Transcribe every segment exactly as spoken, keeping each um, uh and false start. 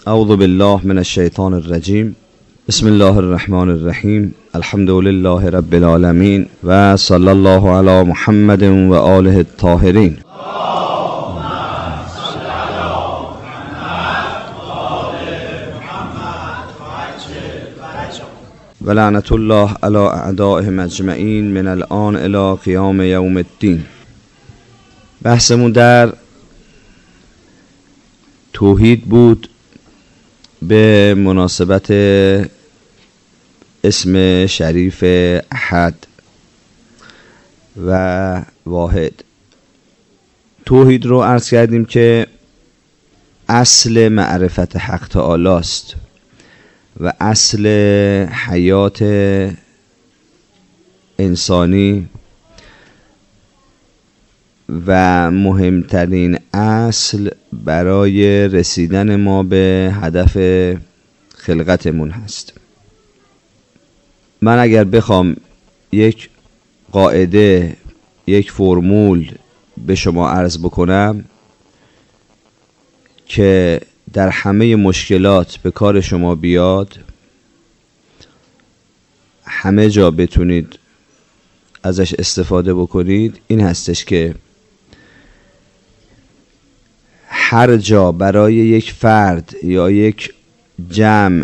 اعوذ بالله من الشیطان الرجیم. بسم الله الرحمن الرحیم. الحمد لله رب العالمین و صلی الله علی محمد و آله الطاهرین. و لعنت الله علی اعدائهم اجمعین من الان الی قیام یوم الدین. بحثمون در توحید بود به مناسبت اسم شریف احد و واحد. توحید رو عرض کردیم که اصل معرفت حق تعالی است و اصل حیات انسانی و مهمترین اصل برای رسیدن ما به هدف خلقتمون هست. من اگر بخوام یک قاعده، یک فرمول به شما عرض بکنم که در همه مشکلات به کار شما بیاد، همه جا بتونید ازش استفاده بکنید، این هستش که هر جا برای یک فرد یا یک جمع،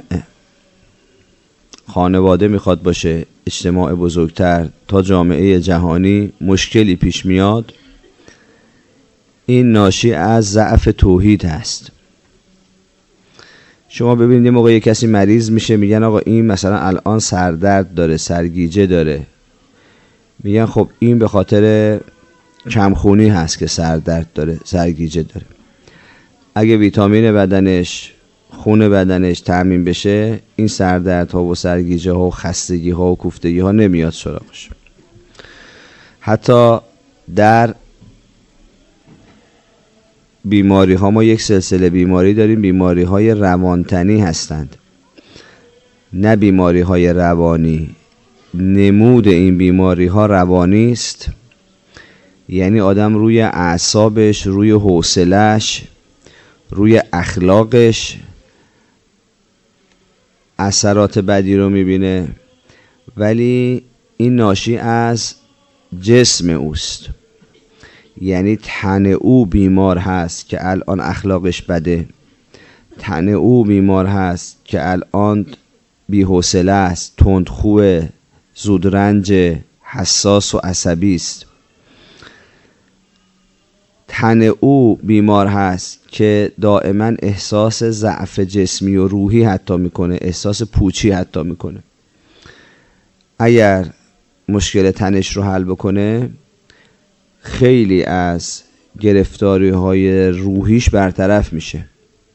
خانواده میخواد باشه، اجتماع بزرگتر تا جامعه جهانی، مشکلی پیش میاد، این ناشی از ضعف توحید هست. شما ببینید یه موقع یک کسی مریض میشه، میگن آقا این مثلا الان سردرد داره، سرگیجه داره، میگن خب این به خاطر کمخونی هست که سردرد داره، سرگیجه داره. اگه ویتامین بدنش، خون بدنش تامین بشه، این سردردها و سرگیجه ها و خستگی ها و کوفتگی ها نمیاد سراغش. حتی در بیماری ها ما یک سلسله بیماری داریم، بیماری های روانتنی هستند، نه بیماری های روانی. نمود این بیماری ها روانی است، یعنی آدم روی اعصابش، روی حوصله‌اش، روی اخلاقش اثرات بدی رو میبینه، ولی این ناشی از جسم اوست. یعنی تن او بیمار هست که الان اخلاقش بده، تن او بیمار هست که الان بی‌حوصله است، تندخوه، زودرنج، حساس و عصبی است. تن او بیمار هست که دائما احساس ضعف جسمی و روحی حتی میکنه، احساس پوچی حتی میکنه. اگر مشکل تنش رو حل بکنه، خیلی از گرفتاری های روحیش برطرف میشه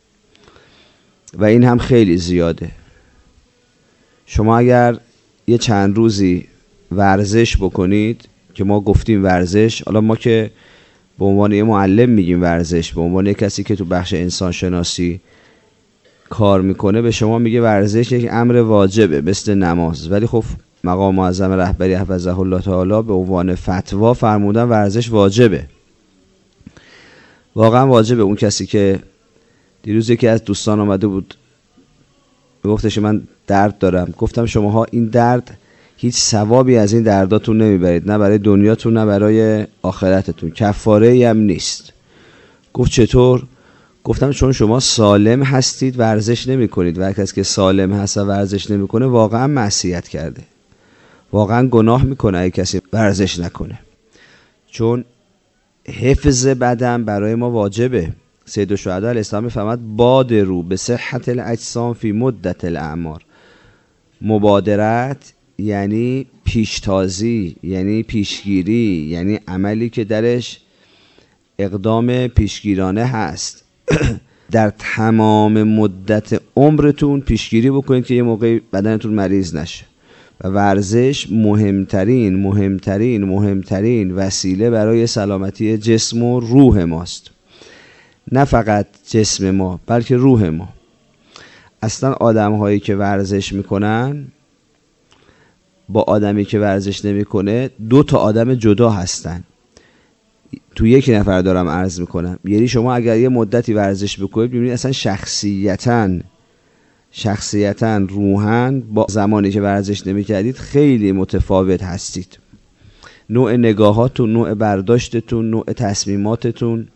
و این هم خیلی زیاده. شما اگر یه چند روزی ورزش بکنید، که ما گفتیم ورزش، حالا ما که به عنوان یه معلم میگیم ورزش، به عنوان یه کسی که تو بخش انسان شناسی کار میکنه به شما میگه ورزش یک امر واجبه مثل نماز، ولی خب مقام معظم رهبری حفظه الله تعالی به عنوان فتوا فرمودن ورزش واجبه. واقعا واجبه. اون کسی که دیروز یکی از دوستان آمده بود گفتش من درد دارم، گفتم شماها این درد هیچ ثوابی از این درداتون نمیبرید، نه برای دنیاتون نه برای آخرتتون، کفاره ای هم نیست. گفت چطور؟ گفتم چون شما سالم هستید ورزش نمی کنید و هر کسی که سالم هست و ورزش نمی کنه واقعا معصیت کرده، واقعا گناه میکنه اگه کسی ورزش نکنه، چون حفظ بدن برای ما واجبه. سید الشهدا علیه السلام میفرماد بادروا بصحة الاجسام فی مدت الاعمار. مبادرت یعنی پیشتازی، یعنی پیشگیری، یعنی عملی که درش اقدام پیشگیرانه هست. در تمام مدت عمرتون پیشگیری بکنید که یه موقعی بدنتون مریض نشه و ورزش مهمترین مهمترین مهمترین وسیله برای سلامتی جسم و روح ماست. نه فقط جسم ما بلکه روح ما. اصلا آدم هایی که ورزش میکنن با آدمی که ورزش نمیکنه دو تا آدم جدا هستن. تو یک نفر دارم عرض میکنم. یعنی شما اگر یه مدتی ورزش بکنید ببینید اصلا شخصیتاً شخصیتاً روحاً با زمانی که ورزش نمی‌کردید خیلی متفاوت هستید. نوع نگاهاتون، نوع برداشتتون، نوع تصمیماتتون،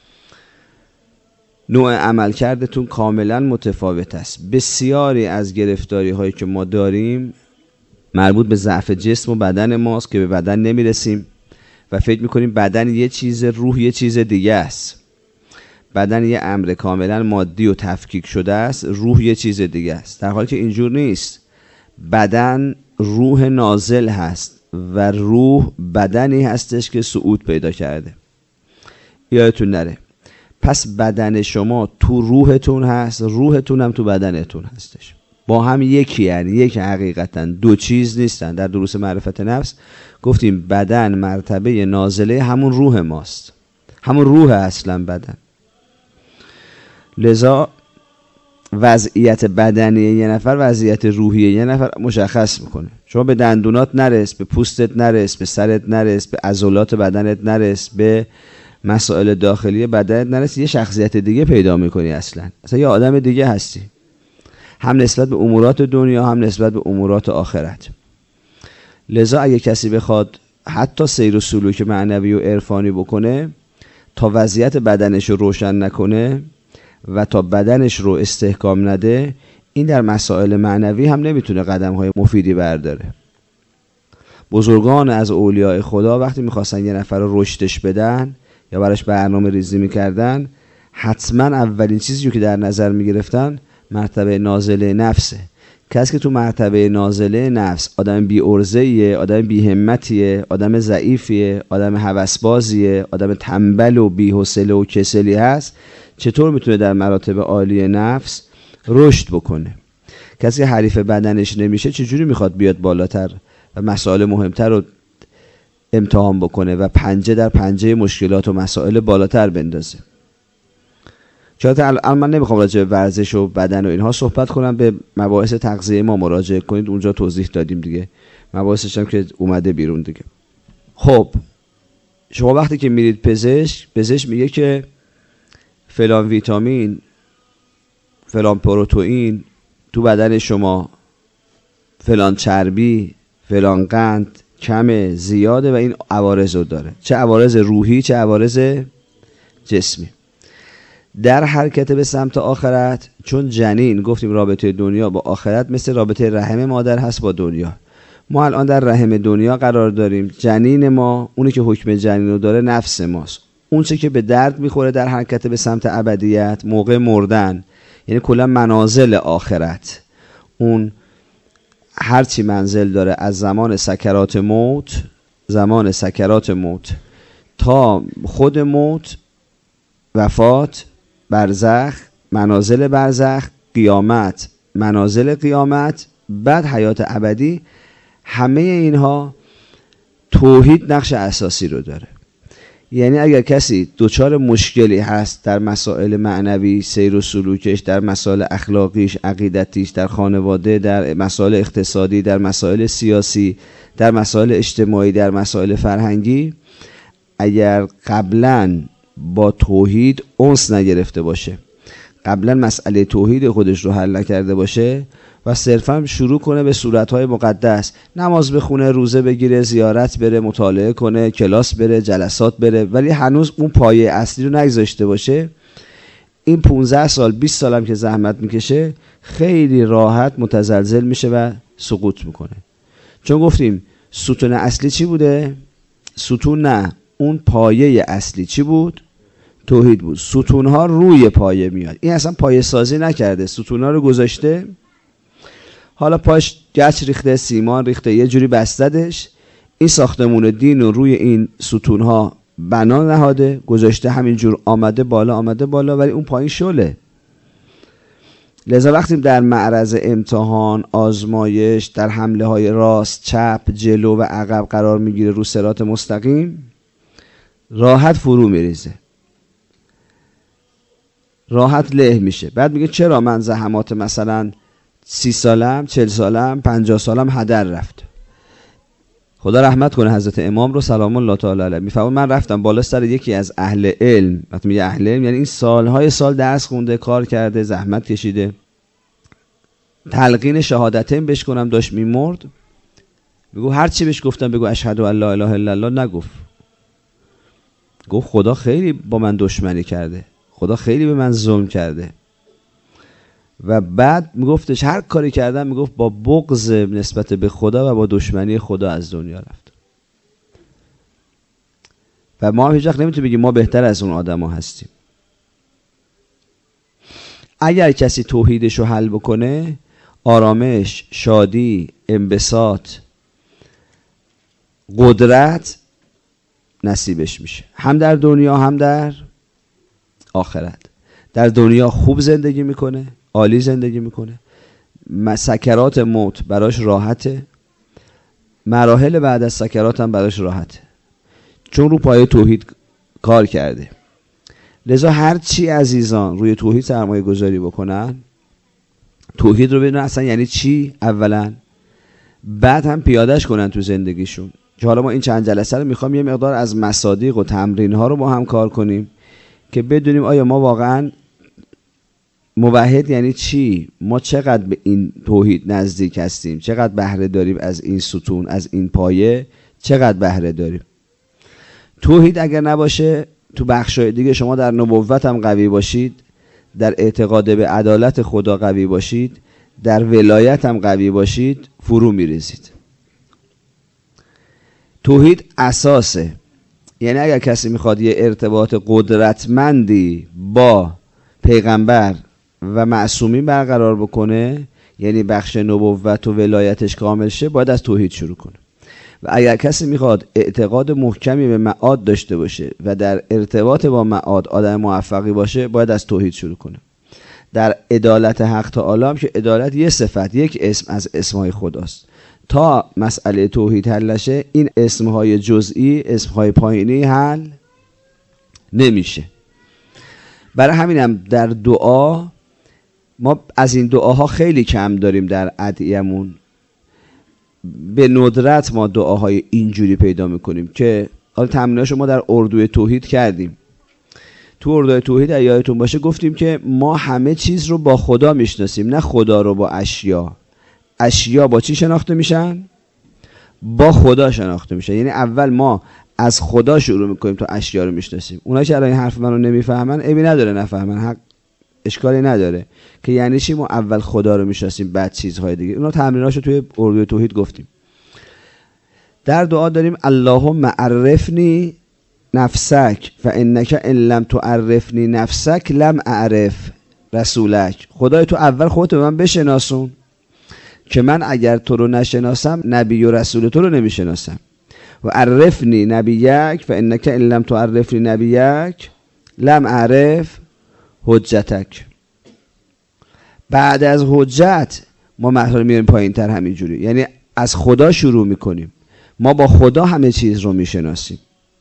نوع عملکردتون کاملا متفاوت است. بسیاری از گرفتاری هایی که ما داریم مربوط به ضعف جسم و بدن ماست که به بدن نمیرسیم و فکر میکنیم بدن یه چیز، روح یه چیز دیگه است. بدن یه امر کاملا مادی و تفکیک شده است، روح یه چیز دیگه است، در حالی که اینجور نیست. بدن روح نازل هست و روح بدنی هستش که صعود پیدا کرده. یادتون نره. پس بدن شما تو روحتون هست، روحتون هم تو بدنتون هستش. با هم یکی، یعنی یک حقیقتا، دو چیز نیستن. در دروس معرفت نفس گفتیم بدن مرتبه نازله همون روح ماست، همون روح اصلا بدن. لذا وضعیت بدنی یه نفر وضعیت روحی یه نفر مشخص میکنه. شما به دندونات نرس، به پوستت نرس، به سرت نرس، به عضلات بدنت نرس، به مسائل داخلی بدنت نرس، یه شخصیت دیگه پیدا میکنی. اصلا اصلا یه آدم دیگه هستی، هم نسبت به امورات دنیا هم نسبت به امورات آخرت. لذا اگه کسی بخواد حتی سیر و سلوک معنوی و عرفانی بکنه، تا وضعیت بدنش رو روشن نکنه و تا بدنش رو استحکام نده، این در مسائل معنوی هم نمیتونه قدم‌های مفیدی برداره. بزرگان از اولیاء خدا وقتی میخواستن یه نفر رو رشدش بدن یا براش برنامه ریزی میکردن، حتما اولین چیزی که در نظر میگرفتن مرتبه نازله نفسه. کسی که تو مرتبه نازله نفس آدم بی ارزه‌ایه، آدم بی همتیه، آدم ضعیفیه، آدم هوسبازیه، آدم تنبل و بی حوصله و کسلی هست، چطور میتونه در مراتب عالی نفس رشد بکنه؟ کسی که حریف بدنش نمیشه چجوری میخواد بیاد بالاتر و مسائل مهمتر رو امتحان بکنه و پنجه در پنجه مشکلات و مسائل بالاتر بندازه؟ چرا الان من نمیخوام راجع به ورزش و بدن و اینها صحبت کنم، به مباحث تغذیه ما مراجعه کنید، اونجا توضیح دادیم دیگه، مباحثش هم که اومده بیرون دیگه. خب شما وقتی که میرید پزشک، پزشک میگه که فلان ویتامین، فلان پروتئین تو بدن شما، فلان چربی، فلان قند کمه، زیاده و این عوارض رو داره، چه عوارض روحی چه عوارض جسمی. در حرکت به سمت آخرت، چون جنین گفتیم رابطه دنیا با آخرت مثل رابطه رحم مادر هست با دنیا. ما الان در رحم دنیا قرار داریم، جنین ما، اونی که حکم جنین رو داره نفس ماست. اون چه که به درد میخوره در حرکت به سمت ابدیت موقع مردن، یعنی کلا منازل آخرت، اون هرچی منزل داره از زمان سکرات موت، زمان سکرات موت تا خود موت، وفات، برزخ، منازل برزخ، قیامت، منازل قیامت، بعد حیات ابدی، همه اینها توحید نقش اساسی رو داره. یعنی اگر کسی دچار مشکلی هست در مسائل معنوی، سیر و سلوکش، در مسائل اخلاقیش، عقیدتیش، در خانواده، در مسائل اقتصادی، در مسائل سیاسی، در مسائل اجتماعی، در مسائل فرهنگی، اگر قبلاً با توحید انس نگرفته باشه، قبلا مسئله توحید خودش رو حل نکرده باشه و صرفا شروع کنه به صورتهای مقدس، نماز بخونه، روزه بگیره، زیارت بره، مطالعه کنه، کلاس بره، جلسات بره، ولی هنوز اون پایه اصلی رو نگذاشته باشه، این پونزده سال بیست سال هم که زحمت میکشه خیلی راحت متزلزل میشه و سقوط میکنه. چون گفتیم ستون اصلی چی بوده؟ ستون نه، اون پایه اصلی چی بود؟ توحید بود. ستونها روی پایه میاد. این اصلا پایه سازی نکرده، ستونها رو گذاشته، حالا پاش گچ ریخته، سیمان ریخته، یه جوری بستدش، این ساختمون دین رو روی این ستونها بنا نهاده، گذاشته همینجور آمده بالا آمده بالا، ولی اون پایین شله. لذا وقتی در معرض امتحان، آزمایش، در حمله های راست، چپ، جلو و عقب قرار میگیره رو صراط مستقیم، راحت فرو میریزه، راحت له میشه. بعد میگه چرا من زحمات مثلا سی سالم، چل سالم، پنجاه سالم هدر رفت؟ خدا رحمت کنه حضرت امام رو سلام الله تعالی علیه. میفهمم من رفتم بالا سر یکی از اهل علم. وقتی میگه اهل علم یعنی این سالهای سال درس خونده، کار کرده، زحمت کشیده. تلقین شهادتین بهش کنم، داشت میمرد. میگو هر چی بهش گفتم بگو اشهد ان لا اله الا الله، نگفت. گفت خدا خیلی با من دشمنی کرده، خدا خیلی به من ظلم کرده. و بعد میگفتش هر کاری کردم میگفت با بغض نسبت به خدا و با دشمنی خدا از دنیا رفت. و ما هیچ وقت نمیتونیم بگیم ما بهتر از اون آدما هستیم. اگر کسی توحیدش رو حل بکنه، آرامش، شادی، انبساط، قدرت نصیبش میشه، هم در دنیا هم در آخرت. در دنیا خوب زندگی میکنه، عالی زندگی میکنه، سکرات موت براش راحته، مراحل بعد از سکرات هم براش راحته، چون رو پای توحید کار کرده. لذا هر چی عزیزان روی توحید سرمایه گذاری بکنن، توحید رو بدونن اصلا یعنی چی اولا، بعد هم پیادهش کنن تو زندگیشون. که حالا ما این چند جلسه رو میخوام یه مقدار از مصادیق و تمرین ها رو با هم کار کنیم که بدونیم آیا ما واقعا موحد یعنی چی، ما چقدر به این توحید نزدیک هستیم، چقدر بهره داریم از این ستون، از این پایه چقدر بهره داریم. توحید اگر نباشه، تو بخشای دیگه شما در نبوت هم قوی باشید، در اعتقاد به عدالت خدا قوی باشید، در ولایت هم قوی باشید، فرو میریزید. توحید اساسه. یعنی اگر کسی میخواد یه ارتباط قدرتمندی با پیغمبر و معصومین برقرار بکنه، یعنی بخش نبوت و ولایتش کامل شه، باید از توحید شروع کنه. و اگر کسی میخواد اعتقاد محکمی به معاد داشته باشه و در ارتباط با معاد آدم موفقی باشه، باید از توحید شروع کنه. در عدالت حق تعالی هم که عدالت یه صفت، یک اسم از اسمهای خداست. تا مسئله توحید حل نشه، این اسمهای جزئی، اسمهای پایینی حل نمیشه. برای همینم در دعا ما از این دعاها خیلی کم داریم در ادعیمون. به ندرت ما دعاهای اینجوری پیدا میکنیم که حالا تمریناشو ما در اردوی توحید کردیم. تو اردوی توحید اگه یادتون باشه گفتیم که ما همه چیز رو با خدا میشناسیم، نه خدا رو با اشیا. اشیا با چی شناخته میشن؟ با خدا شناخته میشن. یعنی اول ما از خدا شروع میکنیم تا اشیا رو میشناسیم. اونایی که الان این حرف منو نمیفهمن، عیبی نداره نفهمن، حق اشکالی نداره که یعنی چی ما اول خدا رو میشناسیم بعد چیزهای دیگه. اونا تمریناشو توی اردوی توحید گفتیم. در دعا داریم اللهم عرفنی نفسک فانک ان لم تعرفنی نفسک لم اعرف رسولک. خدای تو اول خودت به من بشناسون که من اگر تو رو نشناسم نبی و رسول تو رو نمیشناسم. و عرفنی نبیک فانک ان لم تعرفنی نبیک لم اعرف حجتک. بعد از حجت ما مطلب میاریم پایین تر همینجوری، یعنی از خدا شروع میکنیم. ما با خدا همه چیز رو میشناسیم.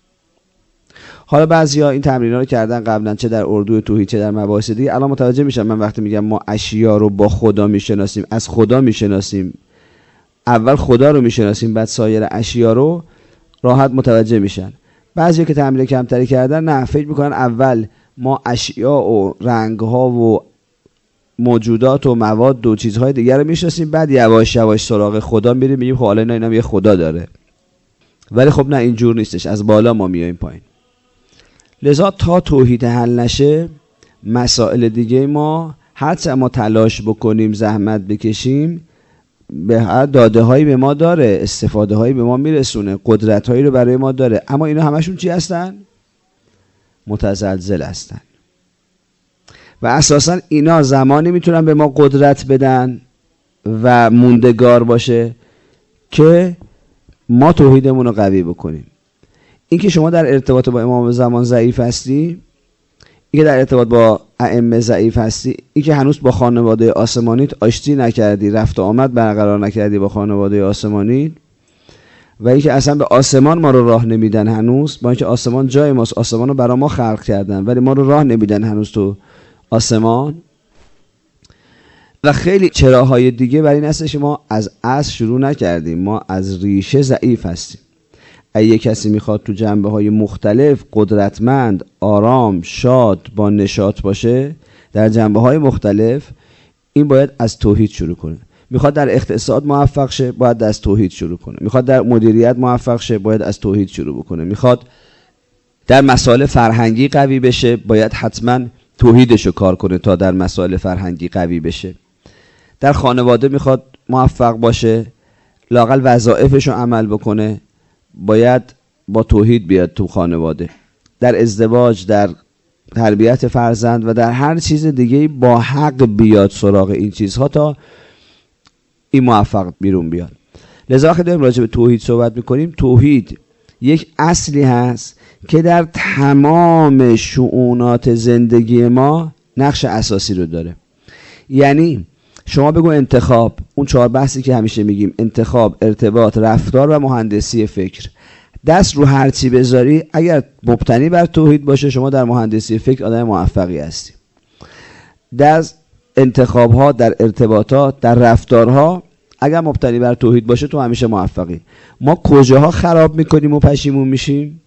حالا بعضیا این تمرین‌ها رو کردن قبلا، چه در اردو توحید چه در مباحث دیگه. الان متوجه میشم من وقتی میگم ما اشیا رو با خدا میشناسیم، از خدا میشناسیم، اول خدا رو میشناسیم بعد سایر اشیا رو، راحت متوجه میشن. بعضیا که تمرین کمتری کردن نه، فکر میکنن اول ما اشیا و رنگ‌ها و موجودات و مواد و چیزهای دیگر رو میشناسیم، بعد یواش یواش سراغ خدا میریم، میگیم خب حالا اینا اینا یه خدا داره. ولی خب نه، اینجور نیستش، از بالا ما میایم پایین. لذا تا توحید حل نشه، مسائل دیگه ما هرچه ما تلاش بکنیم، زحمت بکشیم، به هر داده هایی به ما داره، استفاده هایی به ما میرسونه، قدرت هایی رو برای ما داره، اما اینا همشون چی هستن؟ متزلزل هستن. و اساسا اینا زمانی میتونن به ما قدرت بدن و موندگار باشه که ما توحیدمون رو قوی بکنیم. این که شما در ارتباط با امام زمان ضعیف هستی، این که در ارتباط با ائمه ضعیف هستی، این که هنوز با خانواده آسمانیت آشتی نکردی، رفت و آمد برقرار نکردی با خانواده آسمانیت، و این که اصلا به آسمان ما رو راه نمیدن هنوز، با اینکه آسمان جای ماست، آسمان رو برای ما خلق کردن، ولی ما رو راه نمیدن هنوز تو آسمان. و خیلی چراهای دیگه برای این هستش که ما از اصل شروع نکردیم، ما از ریشه ضعیف هستیم. اگه کسی میخواد تو جنبه های مختلف قدرتمند، آرام، شاد، با نشاط باشه در جنبه های مختلف، این باید از توحید شروع کنه. میخواد در اقتصاد موفق شه، باید از توحید شروع کنه. میخواد در مدیریت موفق شه، باید از توحید شروع بکنه. میخواد در مسائل فرهنگی قوی بشه، باید حتما توحیدشو کار کنه تا در مسائل فرهنگی قوی بشه. در خانواده میخواد موفق باشه، لااقل وظایفشو عمل بکنه، باید با توحید بیاد تو خانواده. در ازدواج، در تربیت فرزند و در هر چیز دیگه با حق بیاد سراغ این چیزها تا این موفق بیرون بیاد. لذا وقتی داریم راجع به توحید صحبت میکنیم، توحید یک اصلی هست که در تمام شؤونات زندگی ما نقش اساسی رو داره. یعنی شما بگو انتخاب، اون چهار بحثی که همیشه میگیم، انتخاب، ارتباط، رفتار و مهندسی فکر، دست رو هر چی بذاری اگر مبتنی بر توحید باشه، شما در مهندسی فکر آدم موفقی هستی. در انتخاب ها، در ارتباطات، در رفتارها اگر مبتنی بر توحید باشه تو همیشه موفقی. ما کجاها خراب میکنیم و پشیمون میشیم؟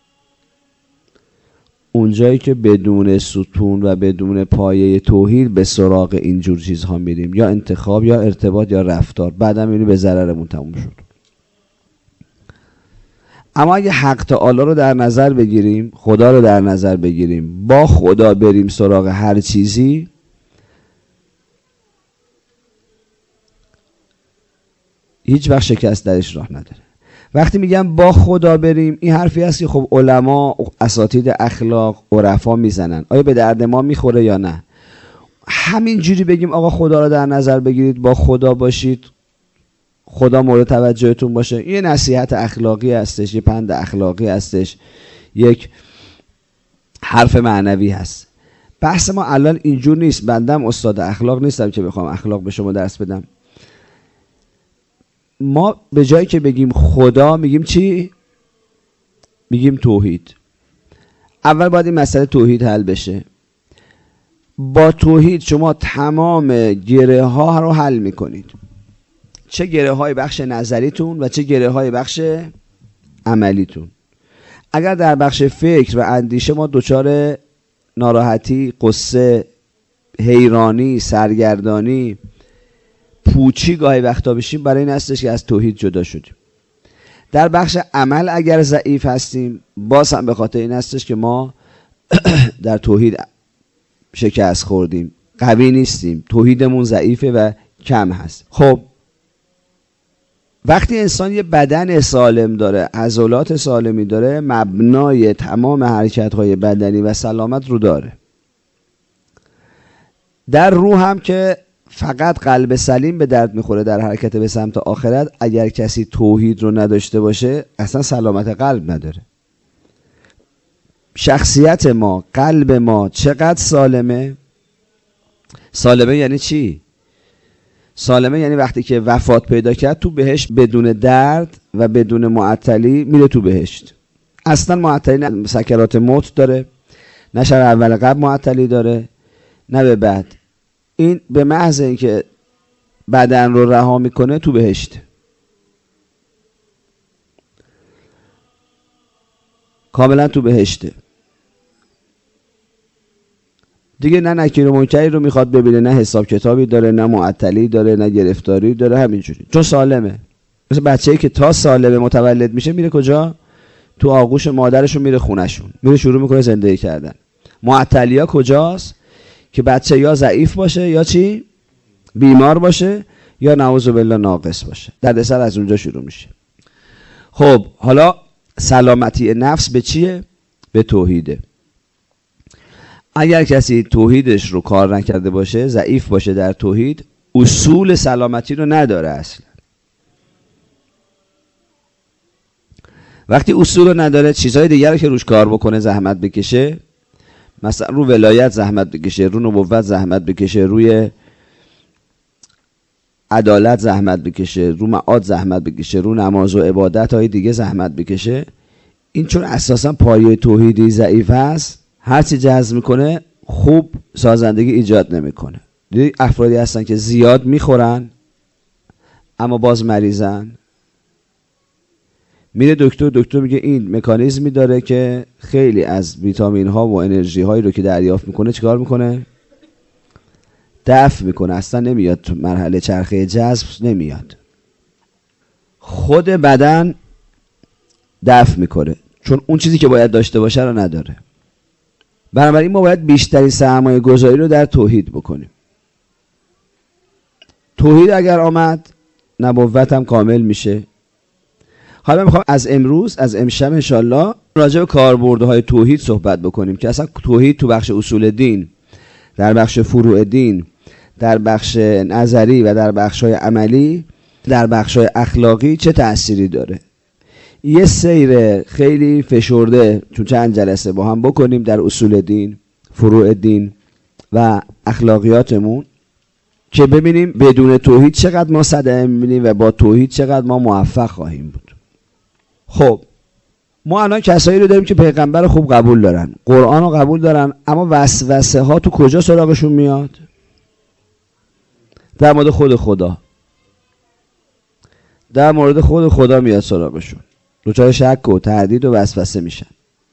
اونجایی که بدون ستون و بدون پایه توحید به سراغ اینجور چیزها میریم، یا انتخاب یا ارتباط یا رفتار، بعدم اینو به ضررمون تموم شد. اما اگه حق تعالی رو در نظر بگیریم، خدا رو در نظر بگیریم، با خدا بریم سراغ هر چیزی، هیچ وقت شکست درش راه نداره. وقتی میگم با خدا بریم، این حرفی هست که خب علما، اساتید اخلاق، عرفا میزنن. آیا به درد ما میخوره یا نه؟ همین جوری بگیم آقا خدا رو در نظر بگیرید، با خدا باشید، خدا مورد توجهتون باشه، یه نصیحت اخلاقی هستش، یه پند اخلاقی هستش، یک حرف معنوی هست. بحث ما الان اینجور نیست. بندم استاد اخلاق نیستم که بخوام اخلاق به شما درس بدم. ما به جایی که بگیم خدا میگیم چی؟ میگیم توحید. اول باید این مسئله توحید حل بشه. با توحید شما تمام گره ها رو حل میکنید، چه گره های بخش نظریتون و چه گره های بخش عملیتون. اگر در بخش فکر و اندیشه ما دچار ناراحتی، قصه، حیرانی، سرگردانی، پوچی گاهی وقتا بشیم، برای این هستش که از توحید جدا شدیم. در بخش عمل اگر ضعیف هستیم، باز هم به خاطر این هستش که ما در توحید شکست خوردیم، قوی نیستیم، توحیدمون ضعیفه و کم هست. خب وقتی انسان یه بدن سالم داره، عضلات سالمی داره، مبنای تمام حرکت‌های بدنی و سلامت رو داره. در روح هم که فقط قلب سلیم به درد میخوره در حرکت به سمت آخرت. اگر کسی توحید رو نداشته باشه اصلا سلامت قلب نداره. شخصیت ما، قلب ما چقدر سالمه؟ سالمه یعنی چی؟ سالمه یعنی وقتی که وفات پیدا کرد تو بهشت بدون درد و بدون معطلی میره تو بهشت. اصلا معطلی نه سکرات موت داره، نه شب اول قبل معطلی داره، نه به بعد. این به محض اینکه بدن رو رها میکنه تو بهشت. کاملا تو بهشته دیگه. نه نکیر و منکری رو میخواد ببینه، نه حساب کتابی داره، نه معطلی داره، نه گرفتاری داره، همینجوری چون سالمه. مثل بچه‌ای که تا سالمه متولد میشه میره کجا؟ تو آغوش مادرشون، میره خونهشون، میره شروع میکنه زندگی کردن. معطلیا کجاست؟ که بچه یا ضعیف باشه یا چی؟ بیمار باشه یا نعوذ بالله ناقص باشه. دردسر از اونجا شروع میشه. خب حالا سلامتی نفس به چیه؟ به توحیده. اگر کسی توحیدش رو کار نکرده باشه، ضعیف باشه در توحید، اصول سلامتی رو نداره اصلا. وقتی اصول رو نداره، چیزهای دیگر رو که روش کار بکنه زحمت بکشه، مثلا رو ولایت زحمت بکشه، رو نبوت زحمت بکشه، روی عدالت زحمت بکشه، رو معاد زحمت بکشه، رو نماز و عبادت های دیگه زحمت بکشه، این چون اساسا پایه توحیدی ضعیف هست، هرچی جذب میکنه خوب سازندگی ایجاد نمیکنه. افرادی هستن که زیاد میخورن اما باز مریضن. میره دکتر، دکتر میگه این مکانیزمی داره که خیلی از ویتامین ها و انرژی هایی رو که دریافت میکنه چیکار میکنه؟ دفع میکنه، اصلا نمیاد تو مرحله چرخه جذب، نمیاد. خود بدن دفع میکنه چون اون چیزی که باید داشته باشه رو نداره. بنابراین ما باید بیشترین سرمایه گذاری رو در توحید بکنیم. توحید اگر آمد نبوت هم کامل میشه. حالا میخوام از امروز از امشب انشالله راجع به کاربردهای توحید صحبت بکنیم که اصلا توحید تو بخش اصول دین، در بخش فروع دین، در بخش نظری و در بخش‌های عملی، در بخش‌های اخلاقی چه تأثیری داره. یه سیر خیلی فشرده تو چند جلسه با هم بکنیم در اصول دین، فروع دین و اخلاقیاتمون که ببینیم بدون توحید چقدر ما صدمه می‌بینیم و با توحید چقدر ما موفق خواهیم بود. خب ما الان کسایی رو داریم که پیغمبر خوب قبول دارن، قرآن رو قبول دارن، اما وسوسه ها تو کجا سراغشون میاد؟ در مورد خود خدا. در مورد خود خدا میاد سراغشون، دچار شک و تردید و وسوسه میشن.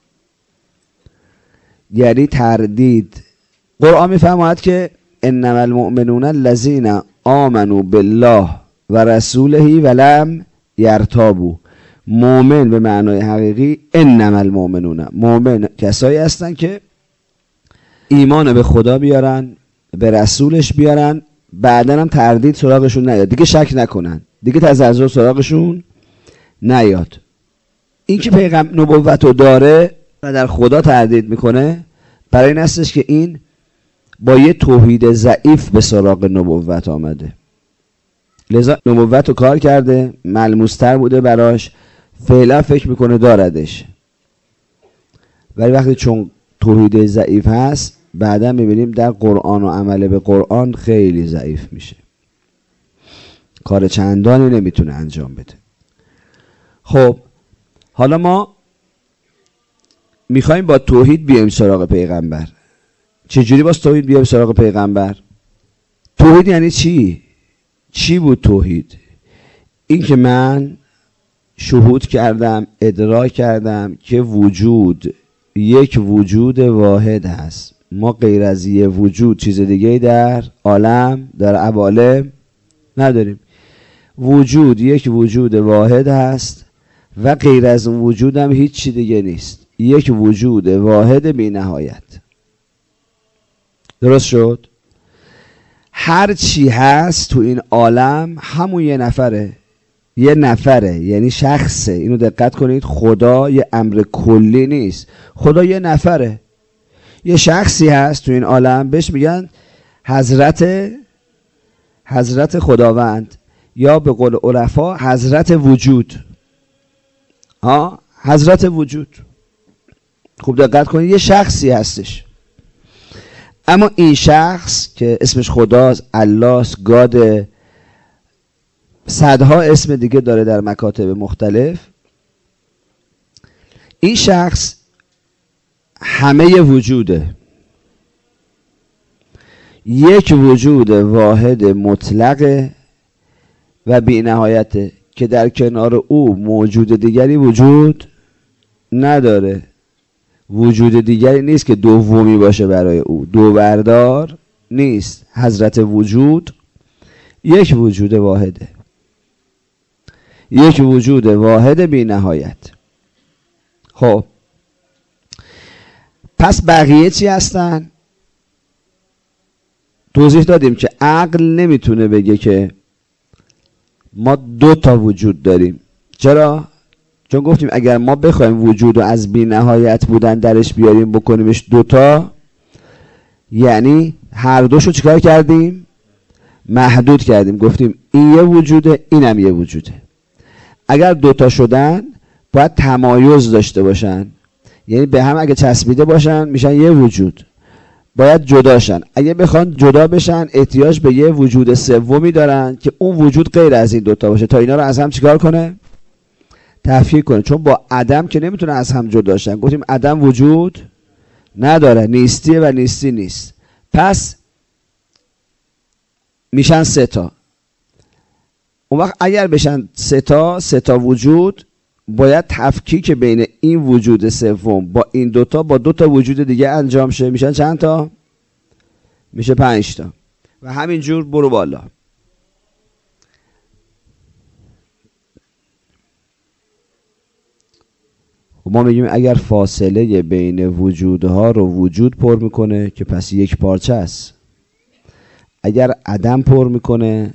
یعنی تردید. قرآن میفرماید که انما المؤمنون الذین آمنوا بالله و رسوله ولم یرتابوا. مؤمن به معنای حقیقی انما المؤمنون، مؤمن کسایی هستن که ایمان به خدا بیارن، به رسولش بیارن، بعدن هم تردید سراغشون نیاد، دیگه شک نکنن، دیگه تزلزل سراغشون نیاد. این که پیغمبر نبوت داره و در خدا تردید میکنه برای این هستش که این با یه توحید ضعیف به سراغ نبوت آمده، لذا نبوت رو کار کرده، ملموستر بوده براش، فعلا فکر میکنه داردش، ولی وقتی چون توحید ضعیف هست بعدا میبینیم در قرآن و عمل به قرآن خیلی ضعیف میشه، کار چندانی نمیتونه انجام بده. خب حالا ما میخوایم با توحید بیایم سراغ پیغمبر. چجوری با توحید بیایم سراغ پیغمبر؟ توحید یعنی چی؟ چی بود توحید؟ این که من شهود کردم، ادراک کردم که وجود یک وجود واحد هست، ما غیر از یه وجود چیز دیگه در عالم در عوالم نداریم. وجود یک وجود واحد هست و غیر از اون وجود هم هیچ چیز دیگه نیست، یک وجود واحد بی نهایت. درست شد؟ هر چی هست تو این عالم همون یه نفره، یه نفره یعنی شخصه. اینو دقت کنید، خدا یه امر کلی نیست، خدا یه نفره، یه شخصی هست تو این عالم بهش میگن حضرت حضرت خداوند، یا به قول عرفا حضرت وجود. ها حضرت وجود. خوب دقت کنید، یه شخصی هستش، اما این شخص که اسمش خداست، الله است، گاد، صدها اسم دیگه داره در مکاتب مختلف، این شخص همه وجوده، یک وجود واحد مطلق و بی نهایته که در کنار او موجود دیگری وجود نداره. وجود دیگری نیست که دومی باشه برای او، دو بردار نیست. حضرت وجود یک وجود واحده، یک وجود واحد بی نهایت. خب پس بقیه چی هستن؟ توضیح دادیم که عقل نمیتونه بگه که ما دو تا وجود داریم. چرا؟ چون گفتیم اگر ما بخوایم وجود رو از بی نهایت بودن درش بیاریم بکنیمش دوتا، یعنی هر دوشو چیکار کردیم؟ محدود کردیم. گفتیم این یه وجوده، اینم یه وجوده. اگر دوتا شدن باید تمایز داشته باشن، یعنی به هم اگه چسبیده باشن میشن یه وجود، باید جداشن. اگه بخوان جدا بشن احتیاج به یه وجود سومی دارن که اون وجود غیر از این دوتا باشه تا اینا رو از هم چیکار کنه؟ تفکیک کنه. چون با عدم که نمیتونه از هم جدا شن. گفتیم عدم وجود نداره، نیستیه و نیستی نیست. پس میشن سه تا. اون وقت اگر بشن سه تا سه تا وجود، باید تفکیک بین این وجود سوم با این دوتا با دوتا وجود دیگه انجام شه. میشن چند تا؟ میشه پنج تا. و همینجور برو بالا. ما میگیم اگر فاصله بین وجودها رو وجود پر میکنه که پس یک پارچه است. اگر عدم پر میکنه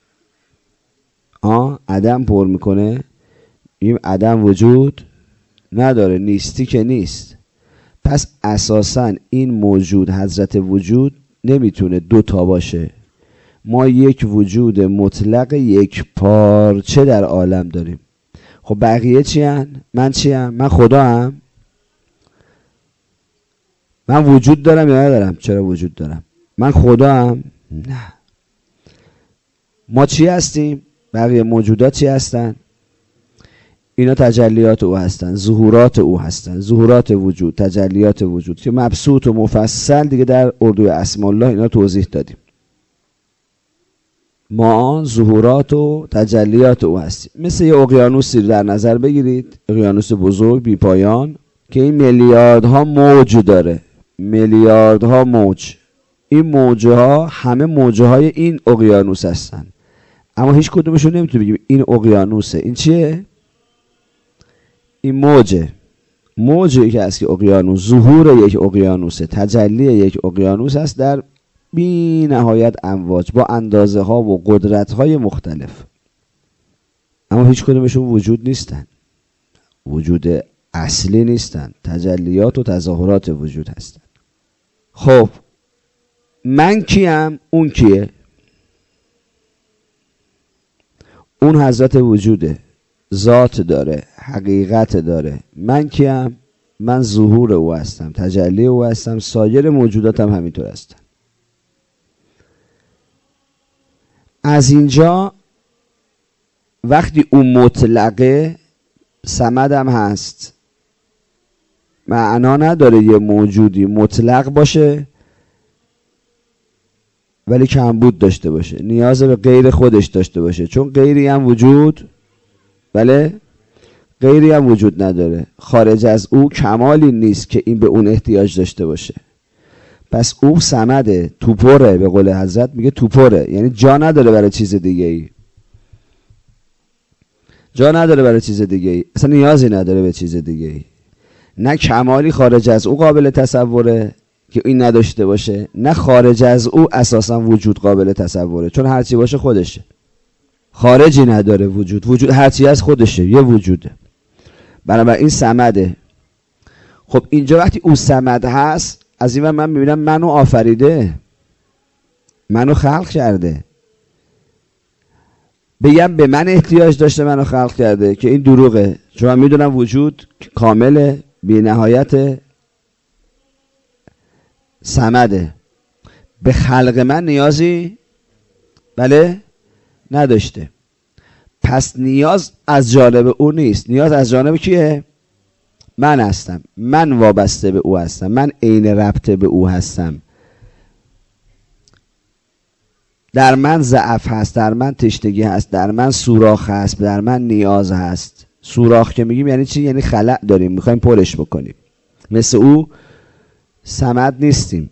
آه عدم پر میکنه میگیم عدم وجود نداره، نیستی که نیست. پس اساساً این موجود حضرت وجود نمیتونه دو تا باشه. ما یک وجود مطلق یک پارچه در عالم داریم. خب بقیه چی هن؟ من چی هم؟ من خدا هم؟ من وجود دارم یا ندارم؟ چرا وجود دارم؟ من خدا هم؟ نه. ما چی هستیم؟ بقیه موجودات چی هستن؟ اینا تجلیات او هستن، ظهورات او هستن، ظهورات وجود، تجلیات وجود که مبسوط و مفصل دیگه در اردوی اسماء الله اینا توضیح دادیم. ما ظهورات و تجلیات او هستیم. مثل یه اقیانوسی در نظر بگیرید، اقیانوس بزرگ بی پایان که این میلیاردها موج داره، میلیاردها موج. این موجه ها همه موجه های این اقیانوس هستن، اما هیچ کدومشون نمیتونه بگیم این اقیانوسه. این چیه؟ این موجه. موجی که هست که اقیانوس، ظهور یک اقیانوسه، تجلی یک اقیانوس است در بی نهایت امواج با اندازه ها و قدرت های مختلف، اما هیچ کدومشون وجود نیستن، وجود اصلی نیستن، تجلیات و تظاهرات وجود هستن. خب من کیم؟ اون کیه؟ اون حضرت وجوده، ذات داره، حقیقت داره. من کیم؟ من ظهور او هستم، تجلی او هستم، سایر موجودات هم همینطور هستن. از اینجا وقتی اون مطلقه، صمد هم هست، معنا نداره یه موجودی مطلق باشه ولی کمبود داشته باشه، نیاز به غیر خودش داشته باشه، چون غیری هم وجود بله غیری هم وجود نداره. خارج از او کمالی نیست که این به اون احتیاج داشته باشه. پس او صمده، توپره، به قول حضرت میگه توپره، یعنی جا نداره برای چیز دیگه ای، جا نداره برای چیز دیگه ای، اصلا نیازی نداره به چیز دیگه ای. نه کمالی خارج از او قابل تصوره که این نداشته باشه، نه خارج از او اساسا وجود قابل تصوره، چون هرچی باشه خودشه، خارجی نداره وجود، وجود هرچی از خودشه، یه وجوده. بنابراین صمده. خب اینجا وقتی او صمد هست، از این من میبینم منو آفریده، منو خلق کرده. بگم به من احتیاج داشته منو خلق کرده که این دروغه، چون من میدونم وجود کامل بی نهایت صمده. به خلق من نیازی بله نداشته. پس نیاز از جانب او نیست، نیاز از جانب کیه؟ من هستم، من وابسته به او هستم، من عین ربط به او هستم. در من ضعف هست، در من تشنگی هست، در من سوراخ هست، در من نیاز هست. سوراخ که میگیم یعنی چی؟ یعنی خلأ داریم، میخوایم پرش بکنیم. مثل او صمد نیستیم.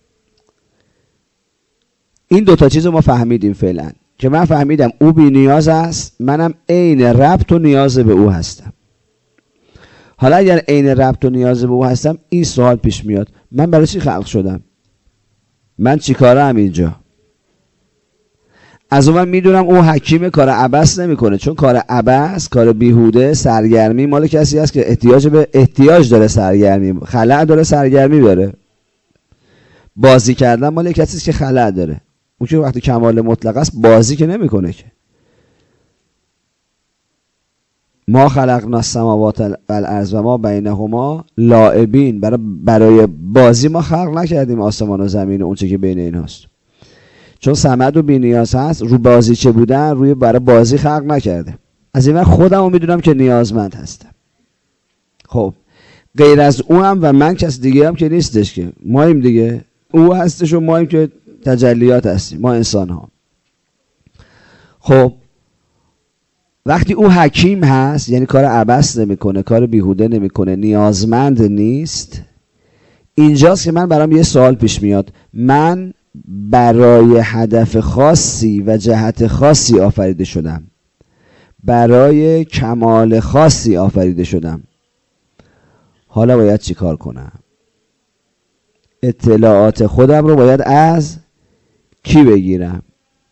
این دوتا چیز رو ما فهمیدیم فعلا، که من فهمیدم او بی نیاز است، منم عین ربط و نیاز به او هستم. حالا اگر عین ربط و نیاز به او هستم، این سوال پیش میاد، من برای چی خلق شدم؟ من چی کارم اینجا؟ از اون من میدونم او حکیم، کار عبث نمیکنه، چون کار عبث، کار بیهوده، سرگرمی مال کسی است که احتیاج به احتیاج داره، سرگرمی خلأ داره، سرگرمی داره. بازی کردن مال کسی است که خلأ داره. اون که وقتی کمال مطلق است بازی که نمیکنه که. ما خلقنا السماوات والارض و ما بینهما لاعبین، برای برای بازی ما خلق نکردیم آسمان و زمین و اون چه که بین این هست. چون صمد و بی‌نیاز هست، رو بازی چه بودن، روی برای بازی خلق نکرده. از این وقت خودم رو میدونم که نیازمند هستم. خب غیر از او هم و من کس دیگه هم که نیستش، که ماییم دیگه، او هستش و ماییم که تجلیات هستیم، ما انسان ها. خب وقتی او حکیم هست، یعنی کار عبث نمیکنه، کار بیهوده نمیکنه، نیازمند نیست، اینجاست که من برام یه سوال پیش میاد. من برای هدف خاصی و جهت خاصی آفریده شدم، برای کمال خاصی آفریده شدم، حالا باید چی کار کنم؟ اطلاعات خودم رو باید از کی بگیرم؟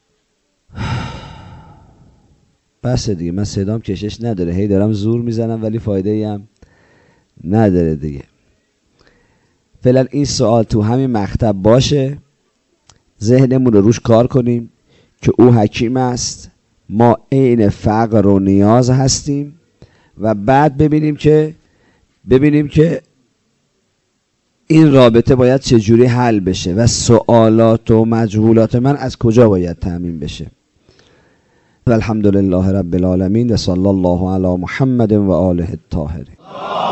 بس دیگه، من صدام کشش نداره، هی دارم زور میزنم ولی فایده ای هم نداره دیگه. فعلا این سوال تو همین مکتب باشه، ذهنمون رو روش کار کنیم که او حکیم است، ما عین فقر و نیاز هستیم، و بعد ببینیم که ببینیم که این رابطه باید چجوری حل بشه و سوالات و مجهولات من از کجا باید تأمین بشه. و الحمدلله رب العالمین و صلی الله علی محمد و آله الطاهرین.